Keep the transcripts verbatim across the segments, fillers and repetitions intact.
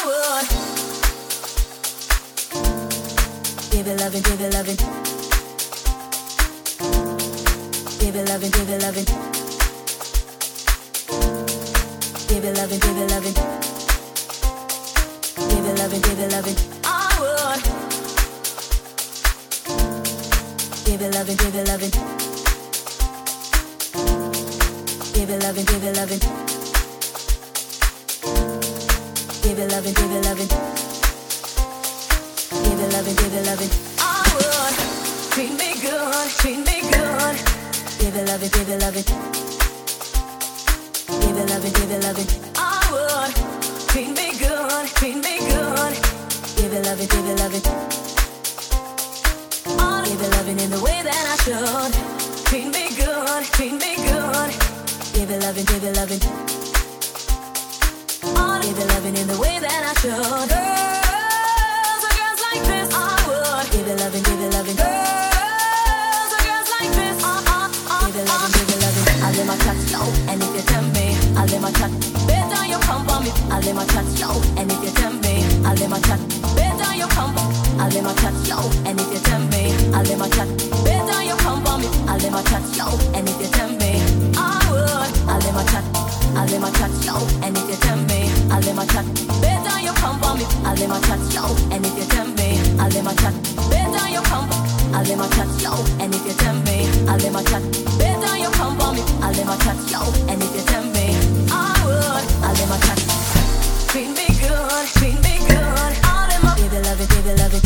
would give it loving, give it loving, give it loving, give it loving, give it loving, give it loving, give it loving, give it loving. I would give it loving, give it loving, give it loving, give it loving, give it loving, give it loving, give it loving, give it loving. I would treat me good, treat me good. Give it loving, give it loving, give it loving, give it loving. I would treat me good, treat me good. Give it loving, give it loving. I'll give it loving in the way that I should. Treat me good, treat me good. Give it loving, give it loving. I'll give it loving in the way that I should. Girls are girls like this. I would give it loving, give it loving. Girls are girls like this. Uh, uh, uh, give it loving, give it loving. I let my touch yo, and if you tell me, I let my touch. Better you come for me. I let my touch yo, and if you tell me, I let my touch. Better you come. I let my touch yo, and if you tell me, I let my touch. Better you come for me. I let my touch yo, and if you tell me, I would. I let my touch. I let my touch yo, and if you tell me, I let my touch. Better you come for me. I let my touch yo, and if you tell me, I let my touch. Better you come. I let my touch yo, and if you tell me, I let my touch. Better you come for me. I let my touch yo, and if you tell me, I would. I let my touch. Treat me good, treat me good. I let my give it love it, give it love it.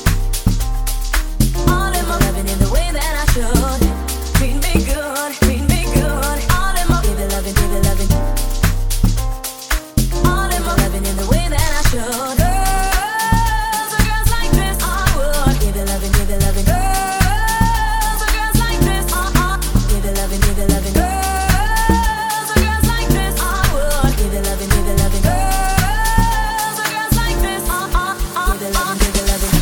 I let my loving in the way that I should. Treat me good, treat me good. I let my give it love it, give it love it. I let my loving in the way that I should. Girls are girls like this. I would give it love it, give it love it. Girls are girls like this. Uh uh. Give it love it, give it love it. Girls are girls like this. I would give it love it, give it love it. Girls are girls like this. Uh uh uh. Give it love it, give it love it.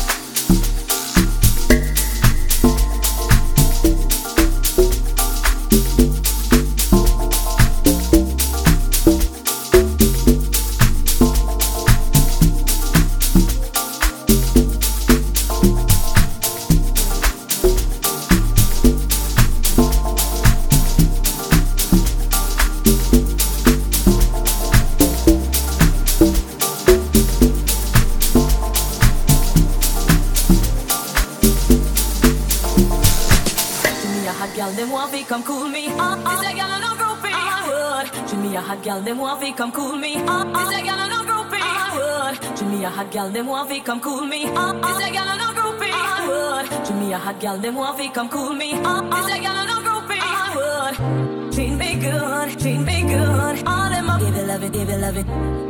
Gal, them want fi come cool me. Uh, uh. This a gal no groupie. I would. Treat me a hot gal, them want fi come cool me. Uh, uh. This a gal no groupie. I would. Treat me a hot gal, them want fi come cool me. Uh, uh. This a gal no groupie. I would. Treat me a hot gal, them want fi come cool me. Uh, uh. This a gal no groupie. I would. Treat me good, treat me good. All in my give it love it, give it love it.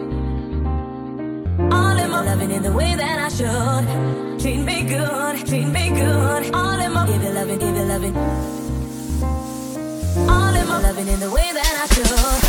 All in my loving in the way that I should. Treat me good, treat me good. All in my give it love it, give it love it. All in my loving in the way that I should.